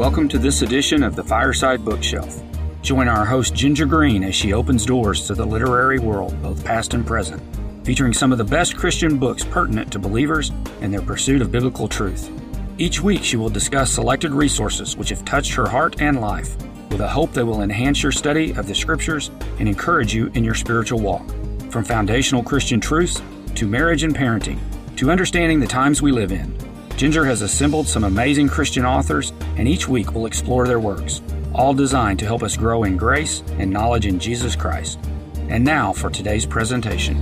welcome to this edition of the Fireside Bookshelf. Join our host Ginger Green as she opens doors to the literary world, both past and present, featuring some of the best Christian books pertinent to believers and their pursuit of biblical truth. Each week she will discuss selected resources which have touched her heart and life, with a hope they will enhance your study of the Scriptures and encourage you in your spiritual walk. From foundational Christian truths to marriage and parenting, to understanding the times we live in, Ginger has assembled some amazing Christian authors, and each week we'll explore their works, all designed to help us grow in grace and knowledge in Jesus Christ. And now for today's presentation.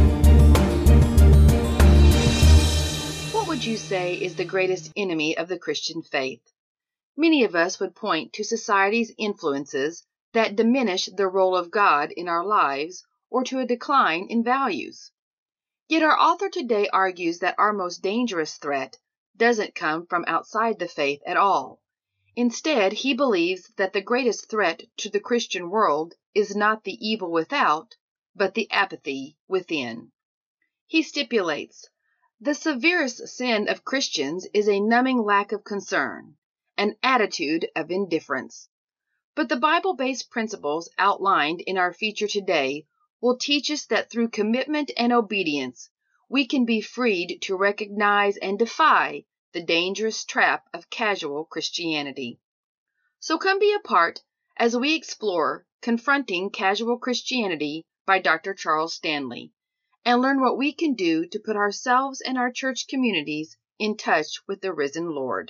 What would you say is the greatest enemy of the Christian faith? Many of us would point to society's influences that diminish the role of God in our lives or to a decline in values. Yet our author today argues that our most dangerous threat doesn't come from outside the faith at all. Instead, he believes that the greatest threat to the Christian world is not the evil without, but the apathy within. He stipulates, the severest sin of Christians is a numbing lack of concern, an attitude of indifference. But the Bible-based principles outlined in our feature today will teach us that through commitment and obedience, we can be freed to recognize and defy the dangerous trap of casual Christianity. So come be a part as we explore Confronting Casual Christianity by Dr. Charles Stanley, and learn what we can do to put ourselves and our church communities in touch with the risen Lord.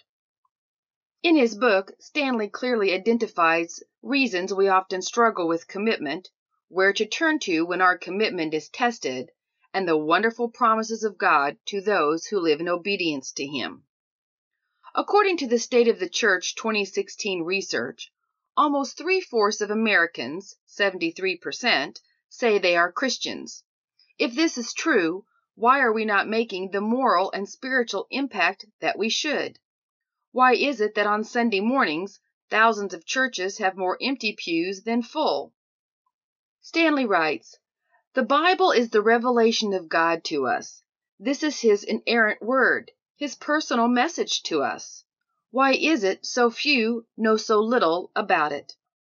In his book, Stanley clearly identifies reasons we often struggle with commitment, where to turn to when our commitment is tested, and the wonderful promises of God to those who live in obedience to Him. According to the State of the Church 2016 research, almost 3/4 of Americans, 73%, say they are Christians. If this is true, why are we not making the moral and spiritual impact that we should? Why is it that on Sunday mornings, thousands of churches have more empty pews than full? Stanley writes, the Bible is the revelation of God to us. This is His inerrant word, His personal message to us. Why is it so few know so little about it?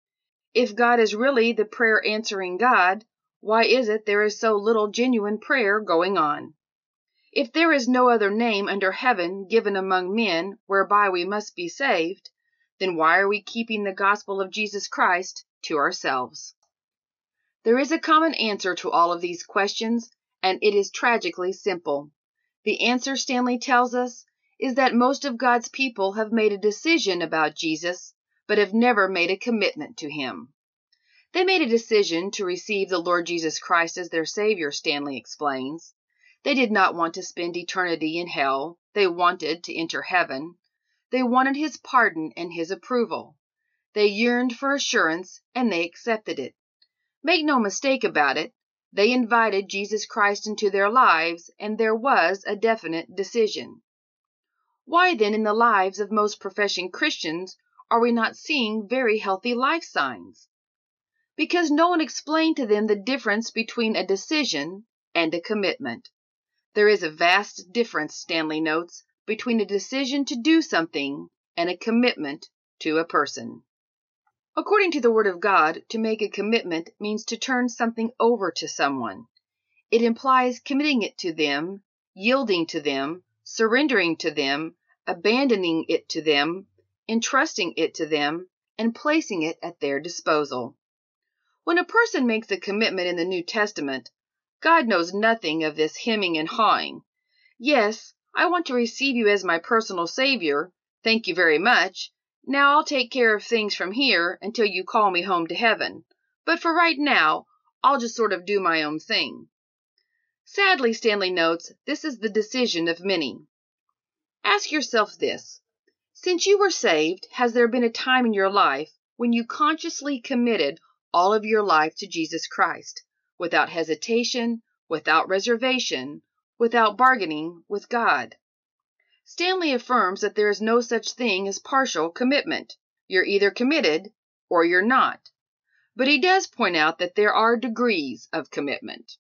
If God is really the prayer-answering God, why is it there is so little genuine prayer going on? If there is no other name under heaven given among men whereby we must be saved, then why are we keeping the gospel of Jesus Christ to ourselves? There is a common answer to all of these questions, and it is tragically simple. The answer, Stanley tells us, is that most of God's people have made a decision about Jesus, but have never made a commitment to Him. They made a decision to receive the Lord Jesus Christ as their Savior, Stanley explains. They did not want to spend eternity in hell. They wanted to enter heaven. They wanted His pardon and His approval. They yearned for assurance, and they accepted it. Make no mistake about it, they invited Jesus Christ into their lives, and there was a definite decision. Why then in the lives of most professing Christians are we not seeing very healthy life signs? Because no one explained to them the difference between a decision and a commitment. There is a vast difference, Stanley notes, between a decision to do something and a commitment to a person. According to the Word of God, to make a commitment means to turn something over to someone. It implies committing it to them, yielding to them, surrendering to them, abandoning it to them, entrusting it to them, and placing it at their disposal. When a person makes a commitment in the New Testament, God knows nothing of this hemming and hawing. Yes, I want to receive you as my personal Savior. Thank you very much. Now I'll take care of things from here until you call me home to heaven. But for right now, I'll just sort of do my own thing. Sadly, Stanley notes, this is the decision of many. Ask yourself this. Since you were saved, has there been a time in your life when you consciously committed all of your life to Jesus Christ, without hesitation, without reservation, without bargaining with God? Stanley affirms that there is no such thing as partial commitment. You're either committed or you're not. But he does point out that there are degrees of commitment.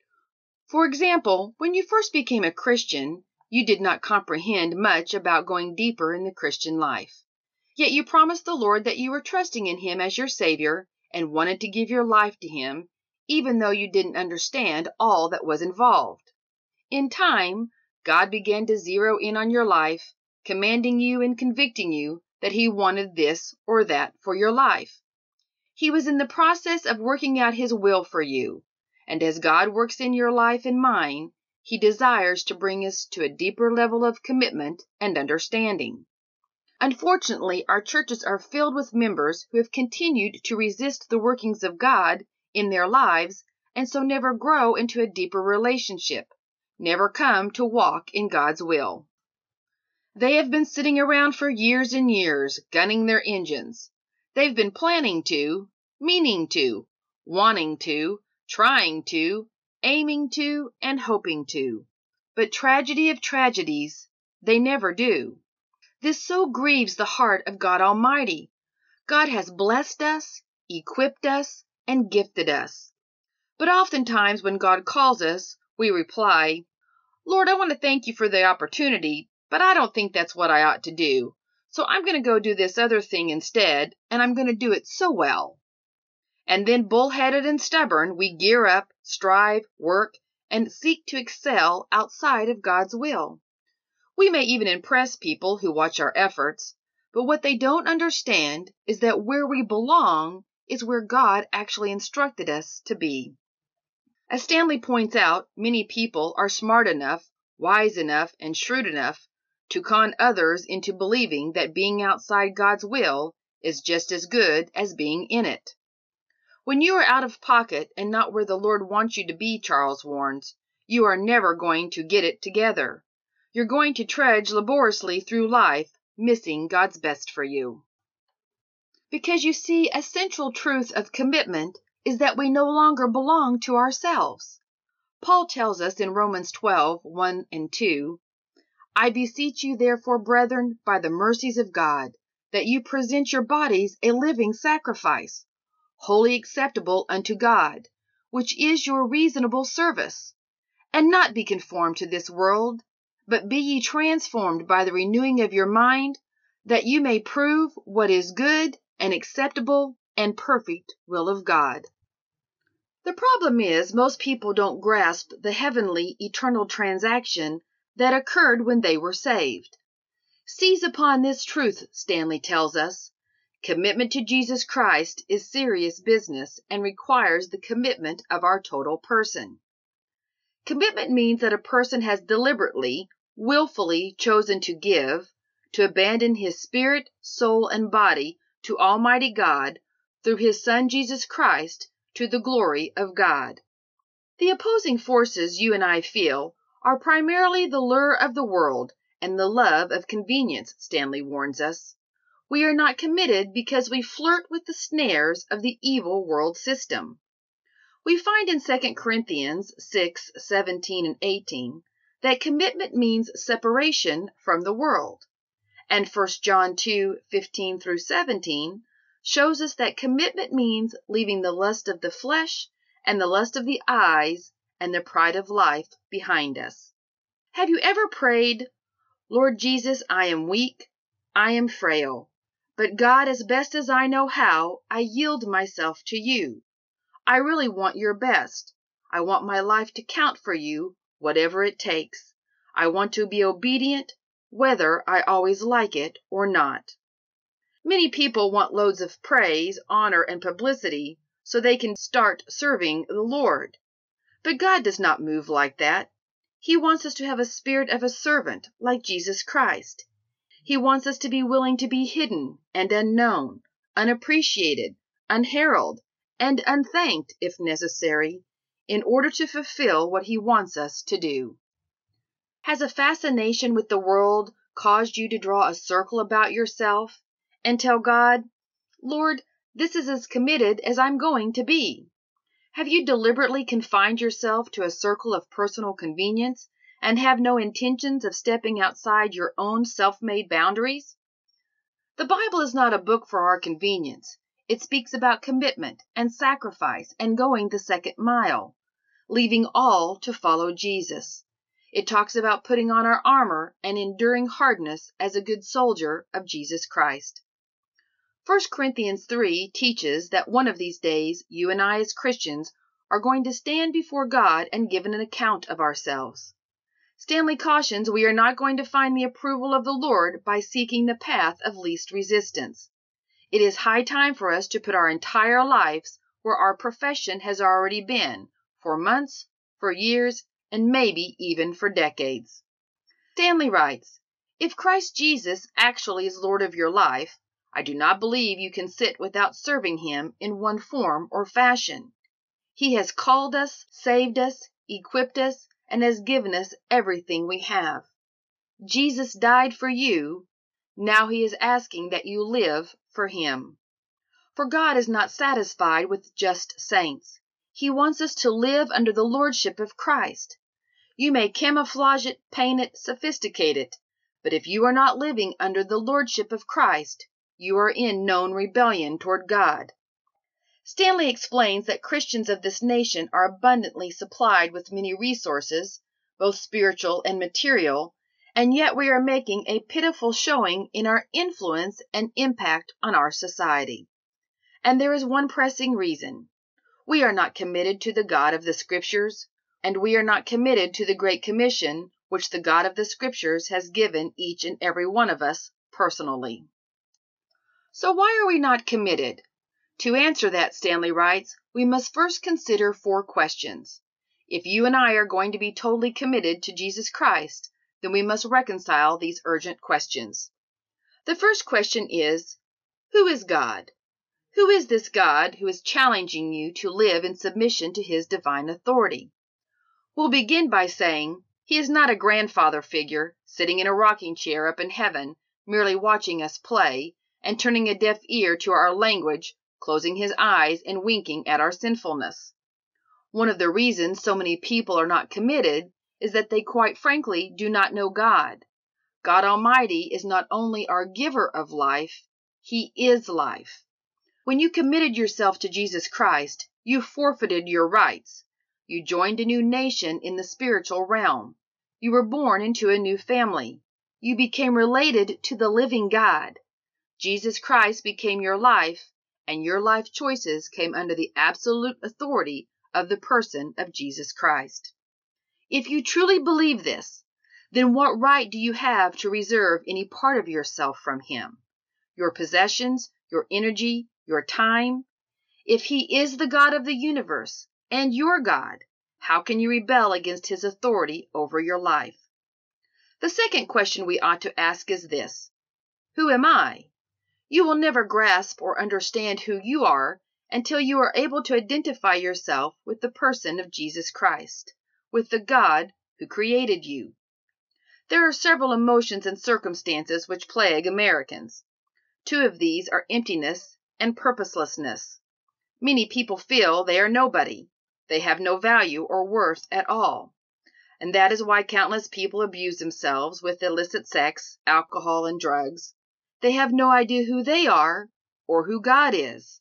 For example, when you first became a Christian, you did not comprehend much about going deeper in the Christian life. Yet you promised the Lord that you were trusting in Him as your Savior and wanted to give your life to Him, even though you didn't understand all that was involved. In time, God began to zero in on your life, commanding you and convicting you that He wanted this or that for your life. He was in the process of working out His will for you, and as God works in your life and mine, He desires to bring us to a deeper level of commitment and understanding. Unfortunately, our churches are filled with members who have continued to resist the workings of God in their lives and so never grow into a deeper relationship, never come to walk in God's will. They have been sitting around for years and years, gunning their engines. They've been planning to, meaning to, wanting to, trying to, aiming to, and hoping to. But tragedy of tragedies, they never do. This so grieves the heart of God Almighty. God has blessed us, equipped us, and gifted us. But oftentimes when God calls us, we reply, Lord, I want to thank you for the opportunity, but I don't think that's what I ought to do. So I'm going to go do this other thing instead, and I'm going to do it so well. And then bullheaded and stubborn, we gear up, strive, work, and seek to excel outside of God's will. We may even impress people who watch our efforts, but what they don't understand is that where we belong is where God actually instructed us to be. As Stanley points out, many people are smart enough, wise enough, and shrewd enough to con others into believing that being outside God's will is just as good as being in it. When you are out of pocket and not where the Lord wants you to be, Charles warns, you are never going to get it together. You're going to trudge laboriously through life, missing God's best for you. Because you see, a central truth of commitment is that we no longer belong to ourselves. Paul tells us in Romans 12:1 and 2, I beseech you therefore, brethren, by the mercies of God, that you present your bodies a living sacrifice, wholly acceptable unto God, which is your reasonable service. And not be conformed to this world, but be ye transformed by the renewing of your mind, that you may prove what is good and acceptable and perfect will of God. The problem is most people don't grasp the heavenly, eternal transaction that occurred when they were saved. Seize upon this truth, Stanley tells us. Commitment to Jesus Christ is serious business and requires the commitment of our total person. Commitment means that a person has deliberately, willfully chosen to give, to abandon his spirit, soul, and body to Almighty God through His Son Jesus Christ to the glory of God. The opposing forces you and I feel are primarily the lure of the world and the love of convenience, Stanley warns us. We are not committed because we flirt with the snares of the evil world system. We find in 2 Corinthians 6:17 and 18 that commitment means separation from the world. And 1 John 2:15 through 17 shows us that commitment means leaving the lust of the flesh and the lust of the eyes and the pride of life behind us. Have you ever prayed, Lord Jesus, I am weak, I am frail, but God, as best as I know how, I yield myself to you. I really want your best. I want my life to count for you, whatever it takes. I want to be obedient, whether I always like it or not. Many people want loads of praise, honor, and publicity so they can start serving the Lord. But God does not move like that. He wants us to have a spirit of a servant, like Jesus Christ. He wants us to be willing to be hidden and unknown, unappreciated, unheralded, and unthanked, if necessary, in order to fulfill what He wants us to do. Has a fascination with the world caused you to draw a circle about yourself and tell God, Lord, this is as committed as I'm going to be? Have you deliberately confined yourself to a circle of personal convenience and have no intentions of stepping outside your own self-made boundaries? The Bible is not a book for our convenience. It speaks about commitment and sacrifice and going the second mile, leaving all to follow Jesus. It talks about putting on our armor and enduring hardness as a good soldier of Jesus Christ. 1 Corinthians 3 teaches that one of these days you and I as Christians are going to stand before God and give an account of ourselves. Stanley cautions we are not going to find the approval of the Lord by seeking the path of least resistance. It is high time for us to put our entire lives where our profession has already been, for months, for years, and maybe even for decades. Stanley writes, "If Christ Jesus actually is Lord of your life, I do not believe you can sit without serving Him in one form or fashion. He has called us, saved us, equipped us, and has given us everything we have. Jesus died for you. Now He is asking that you live for Him. For God is not satisfied with just saints. He wants us to live under the lordship of Christ. You may camouflage it, paint it, sophisticate it, but if you are not living under the lordship of Christ, you are in known rebellion toward God." Stanley explains that Christians of this nation are abundantly supplied with many resources, both spiritual and material, and yet we are making a pitiful showing in our influence and impact on our society. And there is one pressing reason. We are not committed to the God of the Scriptures, and we are not committed to the Great Commission which the God of the Scriptures has given each and every one of us personally. So why are we not committed? To answer that, Stanley writes, we must first consider 4 questions. If you and I are going to be totally committed to Jesus Christ, then we must reconcile these urgent questions. The first question is, who is God? Who is this God who is challenging you to live in submission to His divine authority? We'll begin by saying, He is not a grandfather figure sitting in a rocking chair up in heaven, merely watching us play, and turning a deaf ear to our language, closing His eyes and winking at our sinfulness. One of the reasons so many people are not committed is that they quite frankly do not know God. God Almighty is not only our giver of life, He is life. When you committed yourself to Jesus Christ, you forfeited your rights. You joined a new nation in the spiritual realm. You were born into a new family. You became related to the living God. Jesus Christ became your life, and your life choices came under the absolute authority of the person of Jesus Christ. If you truly believe this, then what right do you have to reserve any part of yourself from Him? Your possessions, your energy, your time? If He is the God of the universe and your God, how can you rebel against His authority over your life? The second question we ought to ask is this: who am I? You will never grasp or understand who you are until you are able to identify yourself with the person of Jesus Christ, with the God who created you. There are several emotions and circumstances which plague Americans. 2 of these are emptiness and purposelessness. Many people feel they are nobody. They have no value or worth at all. And that is why countless people abuse themselves with illicit sex, alcohol, and drugs. They have no idea who they are or who God is.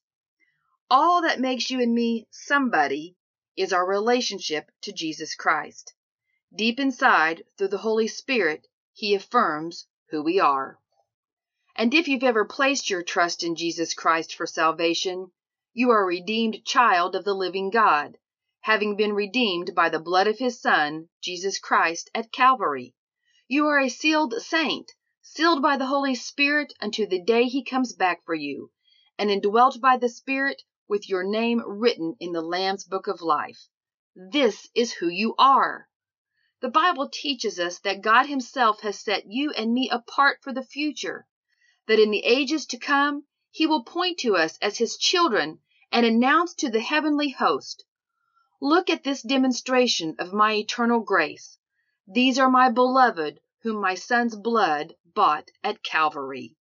All that makes you and me somebody is our relationship to Jesus Christ. Deep inside, through the Holy Spirit, He affirms who we are. And if you've ever placed your trust in Jesus Christ for salvation, you are a redeemed child of the living God, having been redeemed by the blood of His Son, Jesus Christ, at Calvary. You are a sealed saint, sealed by the Holy Spirit unto the day He comes back for you, and indwelt by the Spirit with your name written in the Lamb's Book of Life. This is who you are. The Bible teaches us that God Himself has set you and me apart for the future, that in the ages to come, He will point to us as His children and announce to the heavenly host, "Look at this demonstration of my eternal grace. These are my beloved, whom my Son's blood bought at Calvary."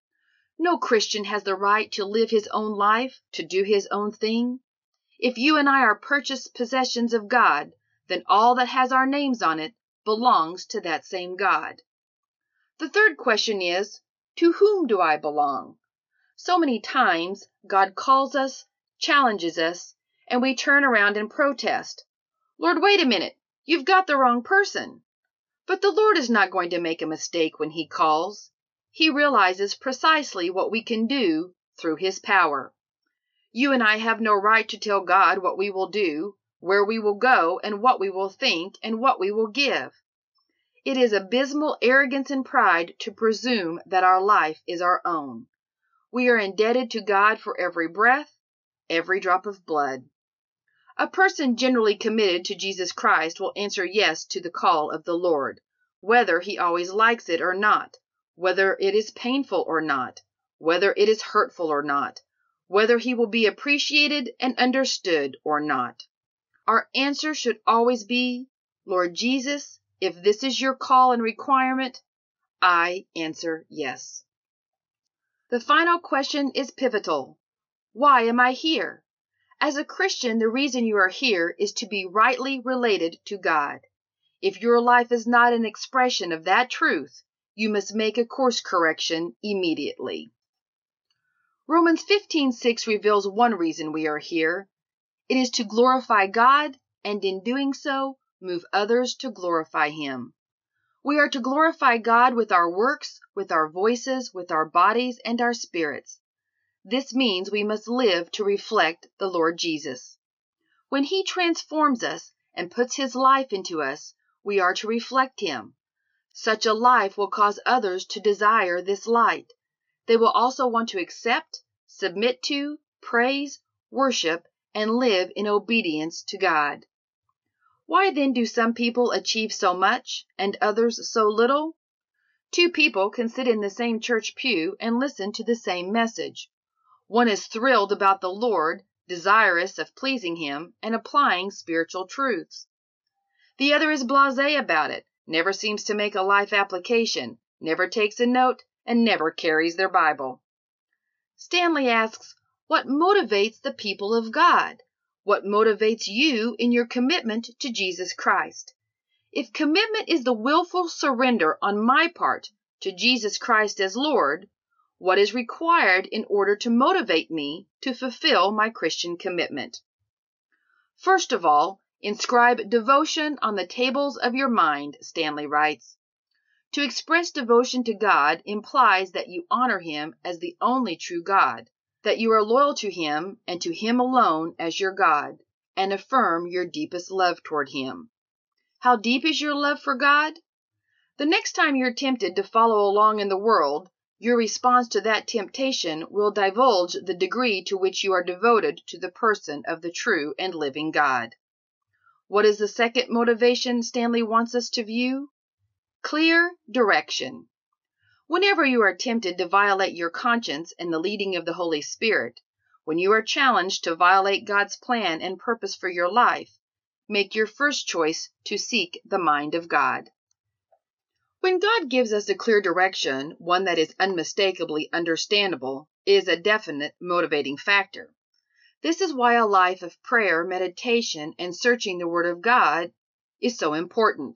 No Christian has the right to live his own life, to do his own thing. If you and I are purchased possessions of God, then all that has our names on it belongs to that same God. The third question is, to whom do I belong? So many times God calls us, challenges us, and we turn around and protest. "Lord, wait a minute, you've got the wrong person." But the Lord is not going to make a mistake when He calls. He realizes precisely what we can do through His power. You and I have no right to tell God what we will do, where we will go, and what we will think, and what we will give. It is abysmal arrogance and pride to presume that our life is our own. We are indebted to God for every breath, every drop of blood. A person generally committed to Jesus Christ will answer yes to the call of the Lord, whether he always likes it or not, whether it is painful or not, whether it is hurtful or not, whether he will be appreciated and understood or not. Our answer should always be, Lord Jesus, if this is your call and requirement, I answer yes. The final question is pivotal. Why am I here? As a Christian, the reason you are here is to be rightly related to God. If your life is not an expression of that truth, you must make a course correction immediately. Romans 15:6 reveals one reason we are here. It is to glorify God, and in doing so, move others to glorify Him. We are to glorify God with our works, with our voices, with our bodies, and our spirits. This means we must live to reflect the Lord Jesus. When He transforms us and puts His life into us, we are to reflect Him. Such a life will cause others to desire this light. They will also want to accept, submit to, praise, worship, and live in obedience to God. Why then do some people achieve so much and others so little? Two people can sit in the same church pew and listen to the same message. One is thrilled about the Lord, desirous of pleasing Him and applying spiritual truths. The other is blasé about it, never seems to make a life application, never takes a note, and never carries their Bible. Stanley asks, what motivates the people of God? What motivates you in your commitment to Jesus Christ? If commitment is the willful surrender on my part to Jesus Christ as Lord, what is required in order to motivate me to fulfill my Christian commitment? First of all, inscribe devotion on the tables of your mind, Stanley writes. To express devotion to God implies that you honor Him as the only true God, that you are loyal to Him and to Him alone as your God, and affirm your deepest love toward Him. How deep is your love for God? The next time you're tempted to follow along in the world, your response to that temptation will divulge the degree to which you are devoted to the person of the true and living God. What is the second motivation Stanley wants us to view? Clear direction. Whenever you are tempted to violate your conscience and the leading of the Holy Spirit, when you are challenged to violate God's plan and purpose for your life, make your first choice to seek the mind of God. When God gives us a clear direction, one that is unmistakably understandable, is a definite motivating factor. This is why a life of prayer, meditation, and searching the Word of God is so important.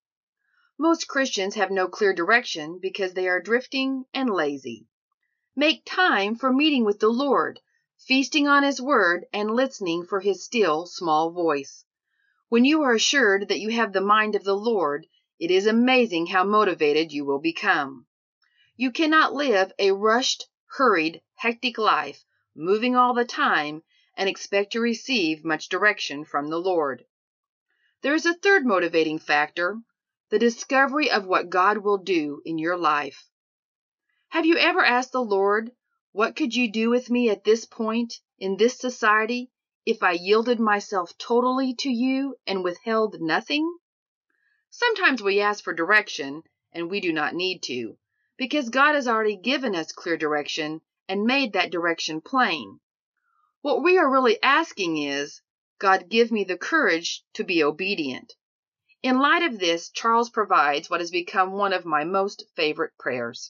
Most Christians have no clear direction because they are drifting and lazy. Make time for meeting with the Lord, feasting on His Word, and listening for His still, small voice. When you are assured that you have the mind of the Lord, it is amazing how motivated you will become. You cannot live a rushed, hurried, hectic life, moving all the time, and expect to receive much direction from the Lord. There is a third motivating factor, the discovery of what God will do in your life. Have you ever asked the Lord, what could you do with me at this point, in this society, if I yielded myself totally to you and withheld nothing? Sometimes we ask for direction, and we do not need to, because God has already given us clear direction and made that direction plain. What we are really asking is, God, give me the courage to be obedient. In light of this, Charles provides what has become one of my most favorite prayers.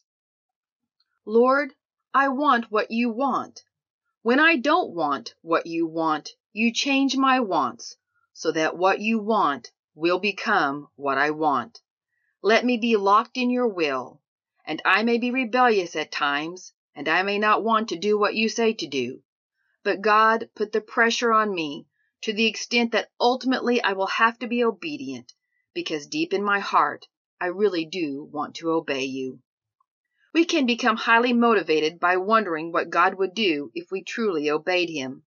Lord, I want what you want. When I don't want what you want, you change my wants, so that what you want will become what I want. Let me be locked in your will, and I may be rebellious at times, and I may not want to do what you say to do. But God, put the pressure on me to the extent that ultimately I will have to be obedient, because deep in my heart, I really do want to obey you. We can become highly motivated by wondering what God would do if we truly obeyed Him.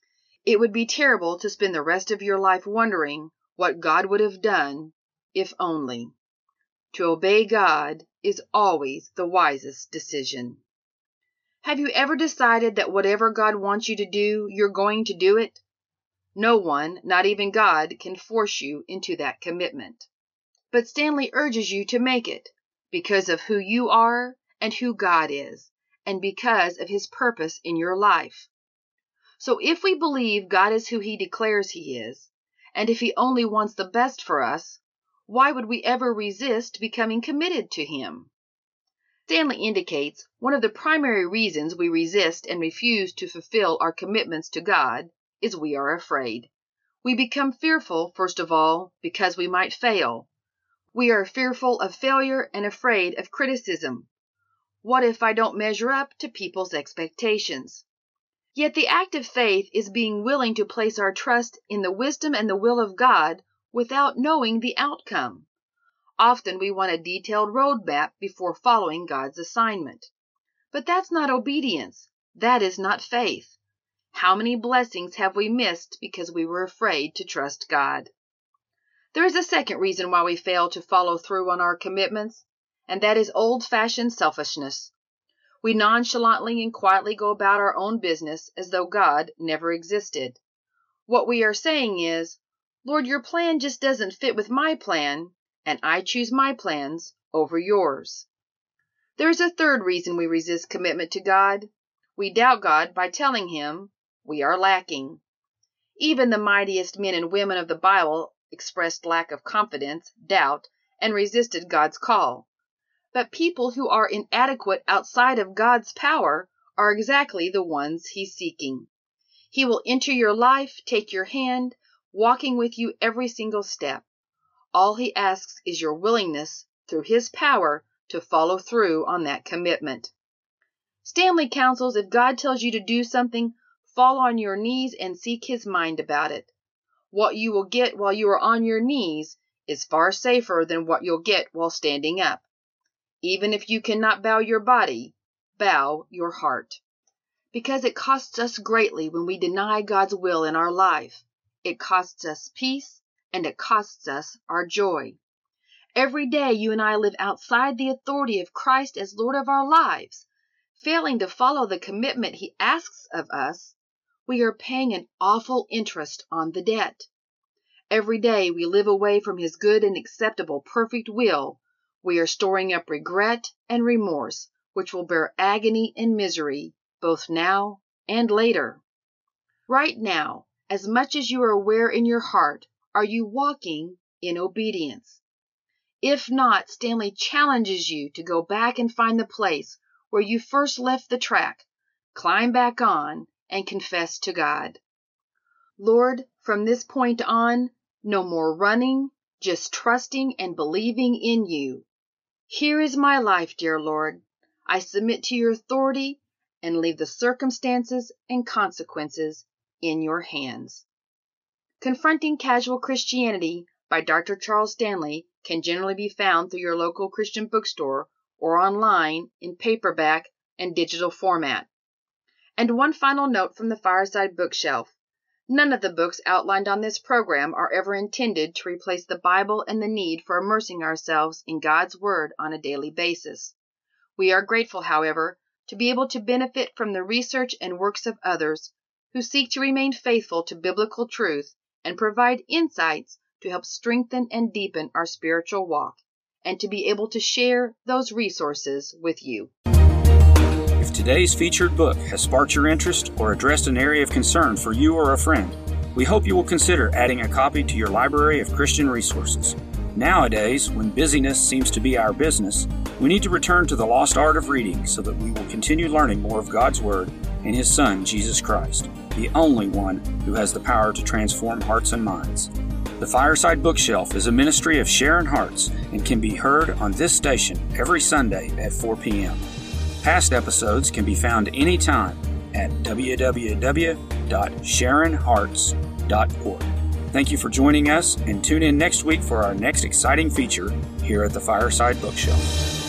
It would be terrible to spend the rest of your life wondering what God would have done, if only. To obey God is always the wisest decision. Have you ever decided that whatever God wants you to do, you're going to do it? No one, not even God, can force you into that commitment. But Stanley urges you to make it, because of who you are and who God is, and because of His purpose in your life. So if we believe God is who He declares He is, and if He only wants the best for us, why would we ever resist becoming committed to Him? Stanley indicates one of the primary reasons we resist and refuse to fulfill our commitments to God is we are afraid. We become fearful, first of all, because we might fail. We are fearful of failure and afraid of criticism. What if I don't measure up to people's expectations? Yet the act of faith is being willing to place our trust in the wisdom and the will of God without knowing the outcome. Often we want a detailed roadmap before following God's assignment. But that's not obedience. That is not faith. How many blessings have we missed because we were afraid to trust God? There is a second reason why we fail to follow through on our commitments, and that is old-fashioned selfishness. We nonchalantly and quietly go about our own business as though God never existed. What we are saying is, Lord, your plan just doesn't fit with my plan, and I choose my plans over yours. There is a third reason we resist commitment to God. We doubt God by telling Him we are lacking. Even the mightiest men and women of the Bible expressed lack of confidence, doubt, and resisted God's call. But people who are inadequate outside of God's power are exactly the ones He's seeking. He will enter your life, take your hand, walking with you every single step. All He asks is your willingness, through His power, to follow through on that commitment. Stanley counsels if God tells you to do something, fall on your knees and seek His mind about it. What you will get while you are on your knees is far safer than what you'll get while standing up. Even if you cannot bow your body, bow your heart. Because it costs us greatly when we deny God's will in our life. It costs us peace, and it costs us our joy. Every day you and I live outside the authority of Christ as Lord of our lives, failing to follow the commitment He asks of us. We are paying an awful interest on the debt. Every day we live away from His good and acceptable perfect will. We are storing up regret and remorse, which will bear agony and misery, both now and later. Right now, as much as you are aware in your heart, are you walking in obedience? If not, Stanley challenges you to go back and find the place where you first left the track, climb back on, and confess to God. Lord, from this point on, no more running, just trusting and believing in you. Here is my life, dear Lord. I submit to your authority and leave the circumstances and consequences in your hands. Confronting Casual Christianity by Dr. Charles Stanley can generally be found through your local Christian bookstore or online in paperback and digital format. And one final note from the Fireside Bookshelf. None of the books outlined on this program are ever intended to replace the Bible and the need for immersing ourselves in God's Word on a daily basis. We are grateful, however, to be able to benefit from the research and works of others who seek to remain faithful to biblical truth and provide insights to help strengthen and deepen our spiritual walk, and to be able to share those resources with you. If today's featured book has sparked your interest or addressed an area of concern for you or a friend, we hope you will consider adding a copy to your library of Christian resources. Nowadays, when busyness seems to be our business, we need to return to the lost art of reading so that we will continue learning more of God's Word and His Son, Jesus Christ, the only one who has the power to transform hearts and minds. The Fireside Bookshelf is a ministry of Sharon Hearts and can be heard on this station every Sunday at 4 p.m. Past episodes can be found anytime at www.sharonhearts.org. Thank you for joining us, and tune in next week for our next exciting feature here at the Fireside Bookshelf.